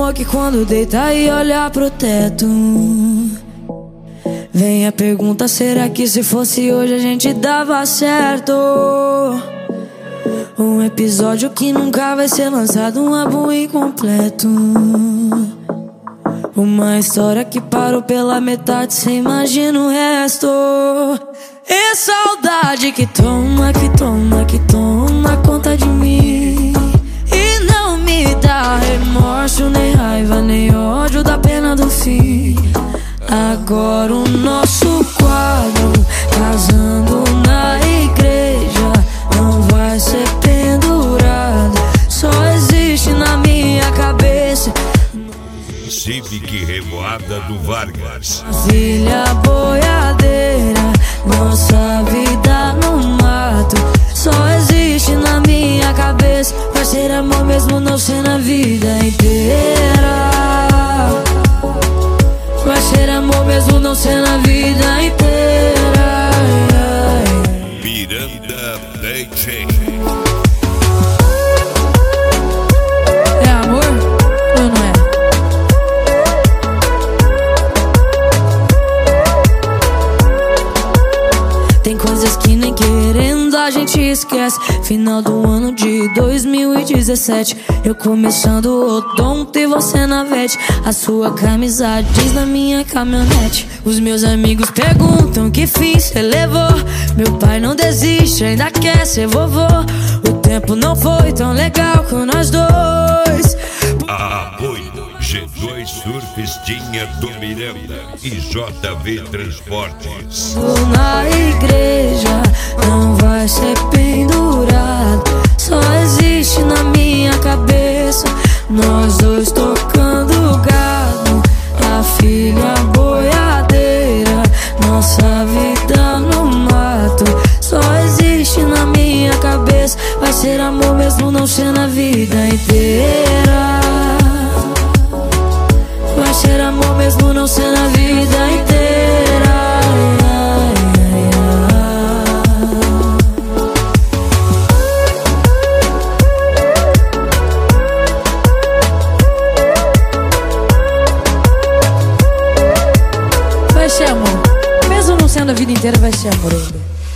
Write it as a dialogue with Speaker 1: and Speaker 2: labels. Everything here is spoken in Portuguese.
Speaker 1: amor que quando deita e olha pro teto, vem a pergunta, será que se fosse hoje a gente dava certo? Um episódio que nunca vai ser lançado, um álbum incompleto, uma história que parou pela metade, cê imagina o resto. E saudade que toma, que toma, que toma conta de mim, e não me dá remorso, nem raiva, nem ódio da pena do fim. Agora o nosso quadro, casando na igreja, não vai ser pendurado, só existe na minha cabeça.
Speaker 2: Civic Revoada do Vargas.
Speaker 1: Filha boiadeira, nossa vida no mato, só existe na minha cabeça. Vai ser amor mesmo não ser na vida inteira. Vai ser amor mesmo não ser na vida inteira.
Speaker 2: Miranda DJ.
Speaker 1: É amor ou não é? Tem coisas que nem querendo a gente esquece. Final do ano de 2017, eu começando o odonto e você na vete. A sua camisa diz na minha caminhonete. Os meus amigos perguntam que fim cê levou. Meu pai não desiste, ainda quer ser vovô. O tempo não foi tão legal com nós dois.
Speaker 2: Apoio G2 Surfistinha do Miranda e JV Transportes.
Speaker 1: Na igreja não vai ser pendurado, só existe na minha cabeça. Nós dois tocando gado, a filha boiadeira, nossa vida no mato, só existe na minha cabeça. Vai ser amor mesmo não ser na vida inteira. Vai ser amor mesmo não ser na vida inteira. Vai ser amor mesmo não sendo a vida inteira, vai ser amor ainda.